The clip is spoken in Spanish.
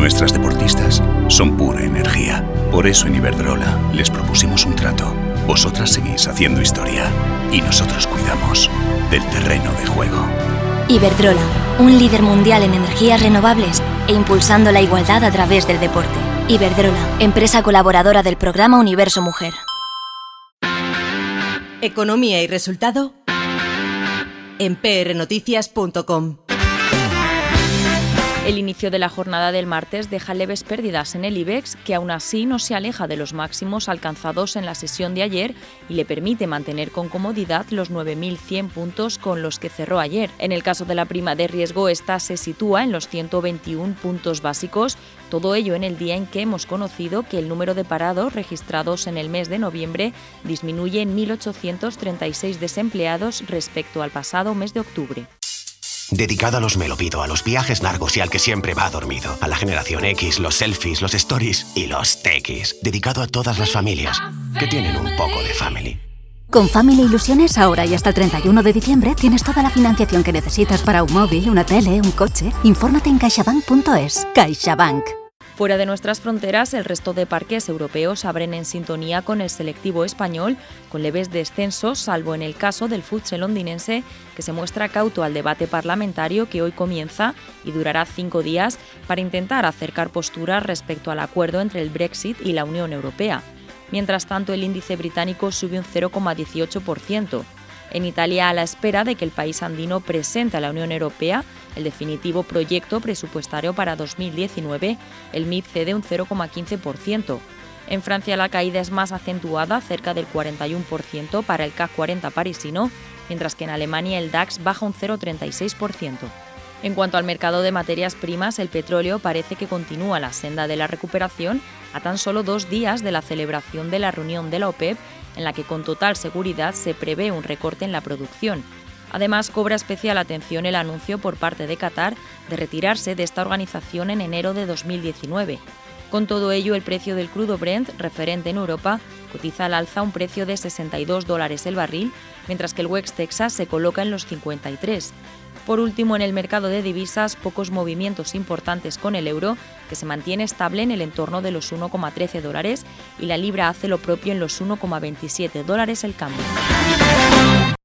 Nuestras deportistas son pura energía. Por eso en Iberdrola les propusimos un trato. Vosotras seguís haciendo historia y nosotros cuidamos del terreno de juego. Iberdrola, un líder mundial en energías renovables e impulsando la igualdad a través del deporte. Iberdrola, empresa colaboradora del programa Universo Mujer. Economía y resultado en prnoticias.com. El inicio de la jornada del martes deja leves pérdidas en el IBEX, que aún así no se aleja de los máximos alcanzados en la sesión de ayer y le permite mantener con comodidad los 9.100 puntos con los que cerró ayer. En el caso de la prima de riesgo, esta se sitúa en los 121 puntos básicos, todo ello en el día en que hemos conocido que el número de parados registrados en el mes de noviembre disminuye en 1.836 desempleados respecto al pasado mes de octubre. Dedicado a los me lo pido, a los viajes largos y al que siempre va dormido. A la generación X, los selfies, los stories y los tequis. Dedicado a todas las familias que tienen un poco de family. Con Family Ilusiones, ahora y hasta el 31 de diciembre, tienes toda la financiación que necesitas para un móvil, una tele, un coche. Infórmate en caixabank.es. CaixaBank. Fuera de nuestras fronteras, el resto de parques europeos abren en sintonía con el selectivo español, con leves descensos, salvo en el caso del FTSE londinense, que se muestra cauto al debate parlamentario que hoy comienza y durará 5 días para intentar acercar posturas respecto al acuerdo entre el Brexit y la Unión Europea. Mientras tanto, el índice británico sube un 0,18%. En Italia, a la espera de que el país andino presente a la Unión Europea el definitivo proyecto presupuestario para 2019, el MIB cede un 0,15%. En Francia, la caída es más acentuada, cerca del 41% para el CAC 40 parisino, mientras que en Alemania el DAX baja un 0,36%. En cuanto al mercado de materias primas, el petróleo parece que continúa la senda de la recuperación a tan solo 2 días de la celebración de la reunión de la OPEP, en la que con total seguridad se prevé un recorte en la producción. Además, cobra especial atención el anuncio por parte de Qatar de retirarse de esta organización en enero de 2019. Con todo ello, el precio del crudo Brent, referente en Europa, cotiza al alza a un precio de $62 el barril, mientras que el West Texas se coloca en los 53. Por último, en el mercado de divisas, pocos movimientos importantes con el euro, que se mantiene estable en el entorno de los $1,13 y la libra hace lo propio en los $1,27 el cambio.